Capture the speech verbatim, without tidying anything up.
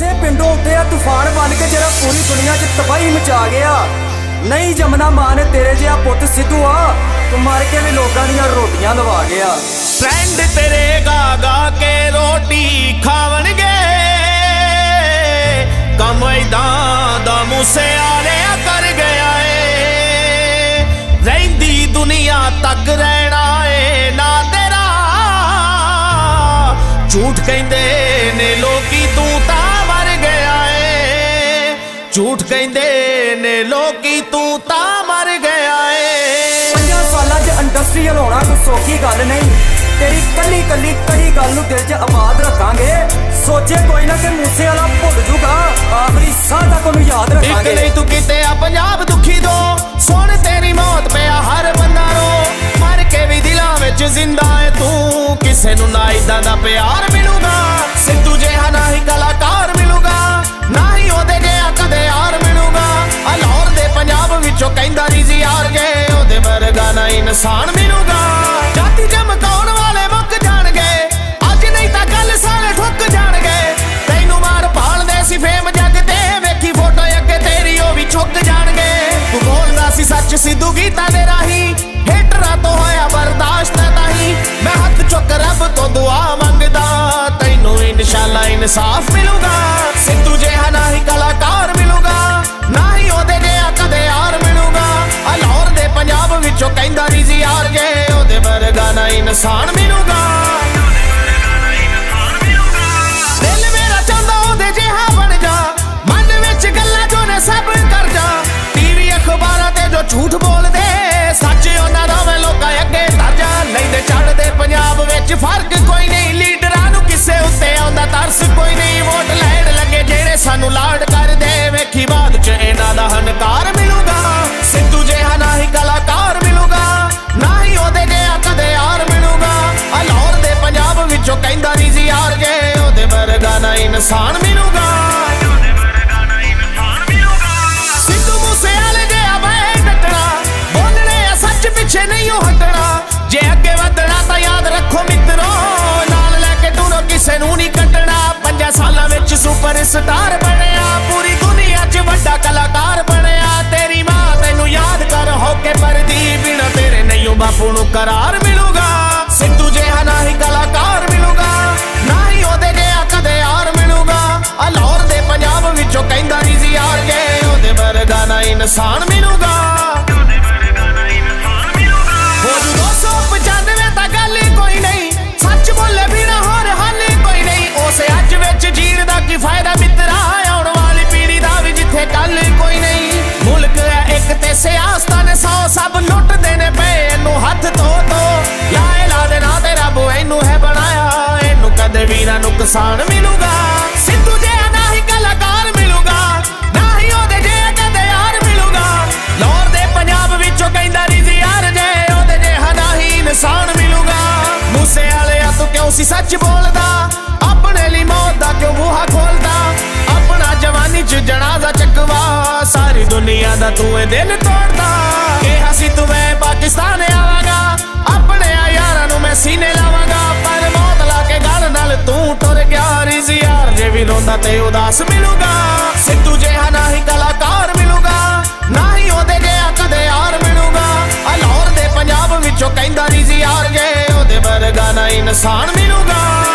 ਮੂਸੇ ਪਿੰਡੋਂ ਉੱਠਿਆ ਤੂਫਾਨ ਬਣ ਕੇ ਜਿਹੜਾ ਪੂਰੀ ਦੁਨੀਆ 'ਚ ਤਬਾਹੀ ਮਚਾ ਗਿਆ। ਨਹੀਂ ਜਮਨਾ ਮਾਂ ਨੇ ਤੇਰੇ ਜਿਹਾ ਪੁੱਤ ਸਿੱਧੂ ਆ, ਤੂੰ ਮਰ ਕੇ ਵੀ ਲੋਕਾਂ ਦੀਆਂ ਰੋਟੀਆਂ ਲਵਾ ਗਿਆ। ਟ੍ਰੈਂਡ ਤੇਰੇ ਗਾ ਗਾ ਕੇ ਰੋਟੀ ਖਾਵਣਗੇ, ਕੰਮ ਇਦਾਂ ਦਾ ਮੂਸੇ ਵਾਲਿਆ ਕਰ ਗਿਆ ਏ। ਰਹਿੰਦੀ ਦੁਨੀਆ ਤੱਕ ਰਹਿਣਾ ਏ ਨਾ ਤੇਰਾ, ਝੂਠ ਕਹਿੰਦੇ ਨੇ ਲੋਕੀ ਤੂੰ ਤਾਂ ਮਰ ਗਿਆ ਏ। ਝੂਠ ਕਹਿੰਦੇ ਨੇ ਲੋਕੀ ਤੂੰ ਤਾਂ ਮਰ ਗਿਆ ਏ। ਪੰਜਾਂ ਸਾਲਾਂ 'ਚ ਇੰਡਸਟਰੀਅਲ ਹੋਣਾ ਕੋਈ ਸੌਖੀ ਗੱਲ ਨਹੀਂ, ਤੇਰੀ ਕੱਲੀ ਕੱਲੀ ਕੜੀ ਗੱਲ ਨੂੰ ਦਿਲ 'ਚ ਆਬਾਦ ਰੱਖਾਂਗੇ। ਸੋਚੇ ਕੋਈ ਨਾ ਕਿ ਮੂਸੇ ਵਾਲਾ ਭੁੱਲ ਜੂਗਾ, ਆਖਰੀ ਸਾਹ ਤੱਕ ਉਹਨੂੰ ਯਾਦ ਰੱਖਾਂਗੇ। ਇੱਕ ਨਹੀਂ ਤੂੰ ਕਿਤੇ ਆ ਪੰਜਾਬ ਦੁਖੀ ਦੋ, ਸੁਣ ਤੇਰੀ ਮੌਤ ਪਿਆ ਹਰ ਬੰਦਾ ਰੋ। ਮਰ ਕੇ ਵੀ ਦਿਲਾਂ ਵਿੱਚ ਜ਼ਿੰਦਾ ਏ ਤੂੰ, ਕਿਸੇ ਨੂੰ ਨਾ ਇਦਾਂ ਦਾ ਪਿਆਰ ਮਿਲੂਗਾ। ਸਿੱਧੂ ਜਿਹਾ ਨਾ ਹੀ ਕਲਾਕਾਰ ਮਿਲੂਗਾ, ਨਾ ਹੀ ਉਹਦੇ ਜਿਹਾ ਕਦੇ ਯਾਰ ਮਿਲੂਗਾ। ਆ ਲਾਹੌਰ ਦੇ ਪੰਜਾਬ ਵਿੱਚੋਂ ਕਹਿੰਦਾ ਰੀਜ਼ੀ ਯਾਰ ਗਏ, ਉਹਦੇ ਵਰਗਾ ਨਾ ਇਨਸਾਨ ਮਿਲੂਗਾ। ਜਾਤੀ ਚਮਕਾਉਣ ਵਾਲੇ ਮੁੱਕ ਜਾਣਗੇ ਅੱਜ, ਨਹੀਂ ਤਾਂ ਕੱਲ ਸਾਲੇ ਠੁੱਕ ਜਾਣਗੇ। ਤੈਨੂੰ ਮਾਰ ਭਾਲਦੇ ਸੀ ਫੇਮ ਜੱਗ ਤੇ, ਵੇਖੀ ਫੋਟੋ ਅੱਗੇ ਤੇਰੀ ਉਹ ਵੀ ਝੁੱਕ ਜਾਣਗੇ। ਤੂੰ ਬੋਲਦਾ ਸੀ ਸੱਚ ਸਿੱਧੂ ਗੀਤਾਂ ਦੇ ਰਾਹੀਂ, ਹੇਟਰਾਂ ਤੋਂ ਹੋਇਆ ਬਰਦਾਸ਼ਤ ਨਹੀਂ। ਮੈਂ ਹੱਥ ਚੁੱਕ ਰੱਬ ਤੋਂ ਦੁਆ ਮੰਗਦਾ, ਤੈਨੂੰ ਇਨਸ਼ਾਅੱਲਾ ਇਨਸਾਫ ਮਿਲੂਗਾ। ਸਿੱਧੂ ਜਿਹਾ ਨਾ ਹੀ ਕਲਾਕਾਰ ਮਿਲੂਗਾ, ਨਾ ਹੀ ਉਹਦੇ ਜਿਹਾ ਕਦੇ ਯਾਰ ਮਿਲੂਗਾ। ਆ ਲਾਹੌਰ ਦੇ ਪੰਜਾਬ ਵਿੱਚੋਂ ਕਹਿੰਦਾ ਰੀਜ਼ੀ ਯਾਰ ਗਏ, ਉਹਦੇ ਵਰਗਾ ਨਾ ਇਨਸਾਨ ਮਿਲੂਗਾ। ਦਿਲ ਮੇਰਾ ਚਾਹੁੰਦਾ ਉਹਦੇ ਜਿਹਾ ਬਣ ਜਾ, ਮਨ ਵਿੱਚ ਗੱਲਾਂ ਜੋ ਨੇ ਸਭ ਕਰ ਜਾ। ਟੀਵੀ ਅਖਬਾਰਾਂ ਤੇ ਜੋ ਝੂਠ ਬੋਲਦੇ, ਸੱਚ ਉਹਨਾਂ ਦਾ ਮੈਂ ਲੋਕਾਂ ਅੱਗੇ ਧਰ ਜਾ। ਲੈਂਦੇ ਚੜ੍ਹਦੇ ਪੰਜਾਬ ਵਿੱਚ ਫਰਕ ਕੋਈ ਨਹੀਂ, ਲੀਡਰਾਂ ਨੂੰ ਕਿਸੇ ਉੱਤੇ ਆਉਂਦਾ ਤਰਸ ਕੋਈ ਨਹੀਂ। ਵੋਟ ਲੈਣ ਲੱਗੇ ਜਿਹੜੇ ਸਾਨੂੰ ਲਾਡ ਕਰਦੇ, ਵੇਖੀ ਬਾਅਦ ਚ ਇਹਨਾਂ ਦਾ ਹਨਕਾਰ ਮਿਲੂਗਾ। ਸਿੱਧੂ ਜਿਹਾ ਨਾ ਹੀ ਕਲਾਕਾਰ ਮਿਲੂਗਾ, ਨਾ ਹੀ ਉਹਦੇ ਜਿਹਾ ਕਦੇ ਯਾਰ ਮਿਲੂਗਾ। ਆ ਲਾਹੌਰ ਦੇ ਪੰਜਾਬ ਵਿੱਚੋਂ ਕਹਿੰਦਾ ਰੀਜ਼ੀ ਯਾਰ ਗਏ, ਉਹਦੇ ਵਰਗਾ ਨਾ ਇਨਸਾਨ ਮਿਲੂਗਾ। ਸਿੱਧੂ ਮੂਸੇ ਵਾਲੇ ਜਿਹਾ ਬੈ ਡਟਣਾ, ਬੋਲਣੇ ਆ ਸੱਚ ਪਿੱਛੇ ਨਹੀਂ ਉਹ ਹਟਣਾ। ਜੇ ਅੱਗੇ ਵਧਣਾ ਤਾਂ ਯਾਦ ਰੱਖੋ ਮਿੱਤਰੋ, ਨਾਲ ਲੈ ਕੇ ਟੁਰੋ ਕਿਸੇ ਨੂੰ ਨਹੀਂ ਕੱਟਣਾ। ਪੰਜਾਂ ਸਾਲਾਂ ਵਿੱਚ ਸੁਪਰ ਸਟਾਰ ਬਣਿਆ, ਪੂਰੀ ਦੁਨੀਆ 'ਚ ਵੱਡਾ ਕਲਾਕਾਰ ਬਣਿਆ। ਤੇਰੀ ਮਾਂ ਤੈਨੂੰ ਯਾਦ ਕਰ ਹੋ ਕੇ ਪਰਦੀ, ਬਿਨਾਂ ਤੇਰੇ ਨਹੀਂ ਉਹ ਬਾਪੂ ਨੂੰ ਕਰਾਰ ਮਿਲੂਗਾ। ਸਿੱਧੂ ਜਿਹਾ ਨਾ ਹੀ ਕਲਾਕਾਰ ਮਿਲੂਗਾ, ਨਾ ਹੀ ਉਹਦੇ ਜਿਹਾ ਕਦੇ ਯਾਰ ਮਿਲੂਗਾ। ਆ ਲਾਹੌਰ ਦੇ ਪੰਜਾਬ ਵਿੱਚੋਂ ਕਹਿੰਦਾ ਰੀਜ਼ੀ ਯਾਰ ਗਏ, ਉਹਦੇ ਵਰਗਾ ਨਾ ਇਨਸਾਨ ਮਿਲੂਗਾ। ਹੋ ਜੂ ਦੋ ਸੌ ਪਚਾਨਵੇਂ ਤਾਂ ਗੱਲ ਕੋਈ ਨਹੀਂ, ਸੱਚ ਬੋਲੇ ਬਿਨਾ ਹੋਰ ਹੱਲ ਕੋਈ ਨਹੀਂ। ਉਸੇ ਅੱਜ ਵਿੱਚ ਜੀਣ ਦਾ ਕੀ ਫਾਇਦਾ ਮਿੱਤਰਾ, ਆਉਣ ਵਾਲੀ ਪੀੜੀ ਦਾ ਵੀ ਜਿੱਥੇ ਕੱਲ ਕੋਈ ਨਹੀਂ। ਮੁਲਕ ਹੈ ਇੱਕ ਤੇ ਸਿਆਸਤਾਂ ਨੇ ਸੌ, ਸਭ ਲੁੱਟਦੇ ਨੇ ਪਏ ਇਹਨੂੰ ਹੱਥ ਧੋ ਧੋ। ਲਾਏ ਲਾ ਦੇ ਨਾ ਤੇ ਰੱਬ ਇਹਨੂੰ ਹੈ ਬਣਾਇਆ, ਇਹਨੂੰ ਕਦੇ ਵੀ ਨਾ ਨੁਕਸਾਨ ਮਿਲੂਗਾ। ਸਿੱਧੂ ਜਿਹਾ ਨਾ ਹੀ ਕਲਾਕਾਰ ਮਿਲੂਗਾ, ਨਾ ਹੀ ਉਹਦੇ ਜਿਹਾ ਕਦੇ ਯਾਰ ਮਿਲੂਗਾ। ਲਾਹੌਰ ਦੇ ਪੰਜਾਬ ਵਿੱਚੋਂ ਕਹਿੰਦਾ ਰੀਜ਼ੀ ਯਾਰ ਜੇ, ਉਹਦੇ ਜਿਹਾ ਨਾ ਹੀ ਇਨਸਾਨ ਮਿਲੂਗਾ। ਮੂਸੇ ਵਾਲਿਆ ਤੂੰ ਕਿਉਂ ਸੀ ਸੱਚ ਬੋਲਦਾ, ਆਪਣੇ ਲਈ ਮੌਤ ਦਾ ਕਿਉਂ ਬੂਹਾ ਖੋਲਦਾ। ਆਪਣਾ ਜਵਾਨੀ 'ਚ ਜਨਾਜ਼ਾ ਚੱਕਵਾ, ਸਾਰੀ ਦੁਨੀਆ ਦਾ ਤੂੰ ਇਹ ਦਿਲ ਤੋੜਦਾ। ਕਿਹਾ ਸੀ ਤੂੰ ਮੈਂ ਪਾਕਿਸਤਾਨ ਆਵਾਂਗਾ, ਆਪਣੇ ਯਾਰਾਂ ਨੂੰ ਮੈਂ ਸੀਨੇ ਲਾਵਾਂਗਾ। ਪਰ ਮੌਤ ਲਾ ਕੇ ਗੱਲ ਨਾਲ ਤੂੰ ਟੁਰ ਗਿਆ, ਰੀਜ਼ੀ ਯਾਰ ਜੇ ਵੀ ਰੋਂਦਾ ਤੇ ਉਦਾਸ ਮਿਲੂਗਾ। ਸਿੱਧੂ ਜਿਹਾ ਨਾ ਹੀ ਕਲਾਕਾਰ ਮਿਲੂਗਾ, ਨਾ ਹੀ ਉਹਦੇ ਜਿਹਾ ਕਦੇ ਯਾਰ ਮਿਲੂਗਾ। ਆ ਲਾਹੌਰ ਦੇ ਪੰਜਾਬ ਵਿੱਚੋਂ ਕਹਿੰਦਾ ਰੀਜ਼ੀ ਯਾਰ ਗਏ, ਉਹਦੇ ਵਰਗਾ ਨਾ ਇਨਸਾਨ ਮਿਲੂਗਾ।